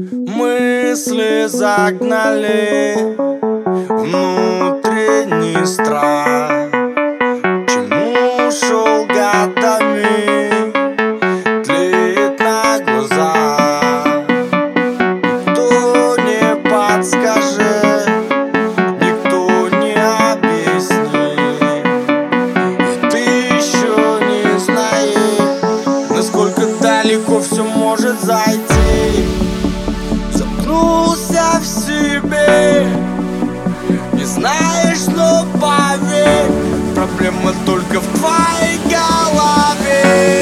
Мысли загнали внутренний страх. Чему шел годами, тлеет на глазах. Никто не подскажет, никто не объяснит. И ты еще не знаешь, насколько далеко все может зайти. Замкнулся в себе, не знаешь, но поверь, проблема только в твоей голове.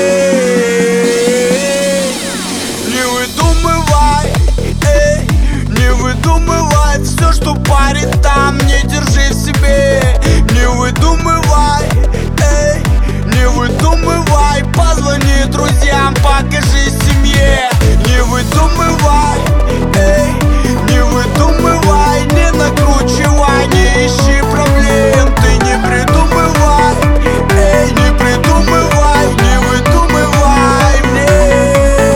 Не выдумывай, не выдумывай все, что парит там, не держи в себе. Не выдумывай, не выдумывай, позвони друзьям, покажи семье. Не выдумывай, не выдумывай, не накручивай, не ищи проблем. Ты не придумывай, не придумывай, не выдумывай мне.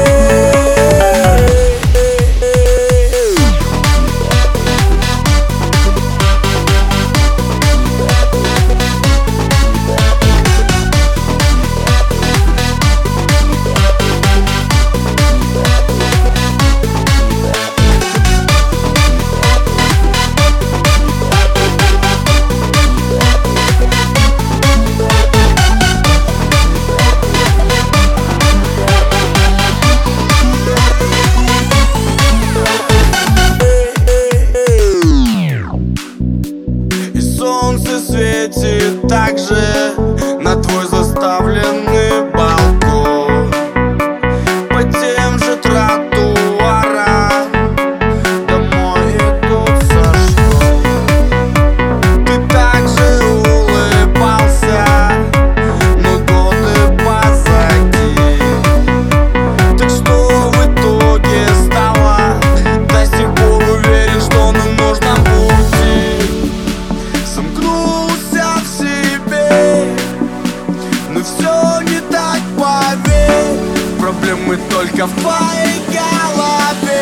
Солнце светит также на твой заставленный балкон. По тем же тротуарам домой идут со школ. Ты также улыбался, но годы позади. Так что в итоге стало? До сих пор уверен, что на нужном пути. Замкнулся в себе, но все не так, поверь, проблемы только в твоей голове.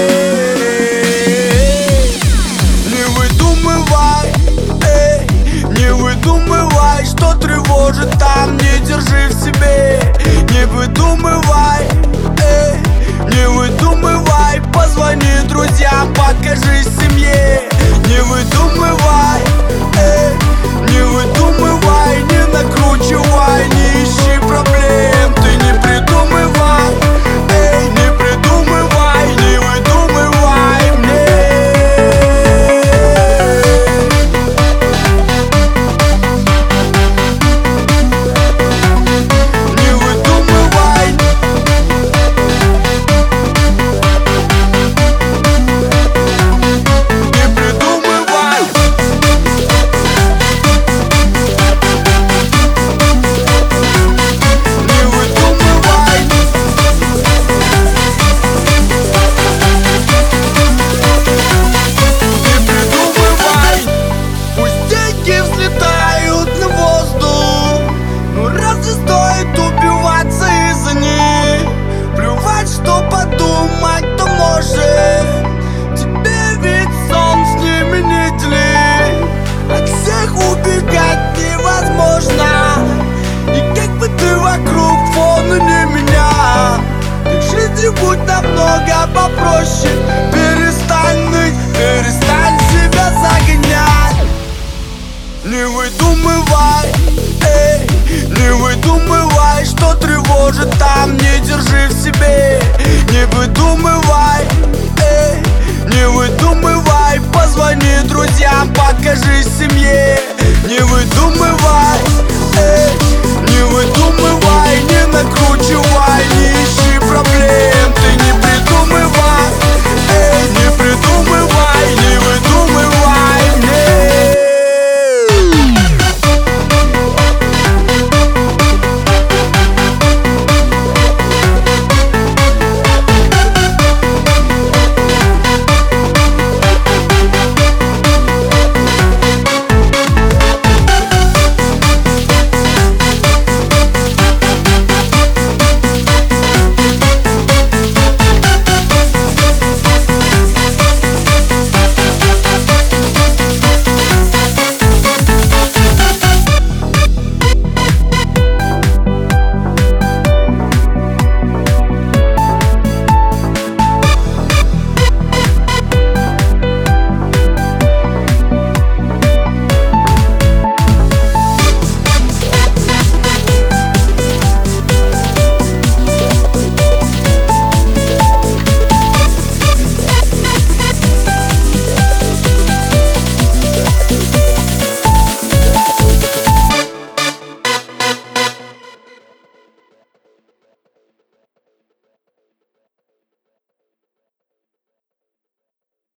Не выдумывай, не выдумывай, что тревожит там, не держи в себе. Не выдумывай, не выдумывай, позвони друзьям, покажи семье. Не выдумывай, не выдумывай, не накручивай, не ищи проблем. Ты не придумывай, не придумывай, не выдумывай мне. Не выдумывай, не придумывай. Не выдумывай, не придумывай. Пусть деньги взлетают на воздух, но разве стоит убиваться из-за них? Плевать, что подумать-то может, тебе ведь сон с ними не делить. От всех убегать невозможно, и как бы ты вокруг фона не менял, так в жизни будь намного попроще. Перестань ныть, перестань себя загонять. Не выдумывай, не выдумывай, что тревожит там, не держи в себе.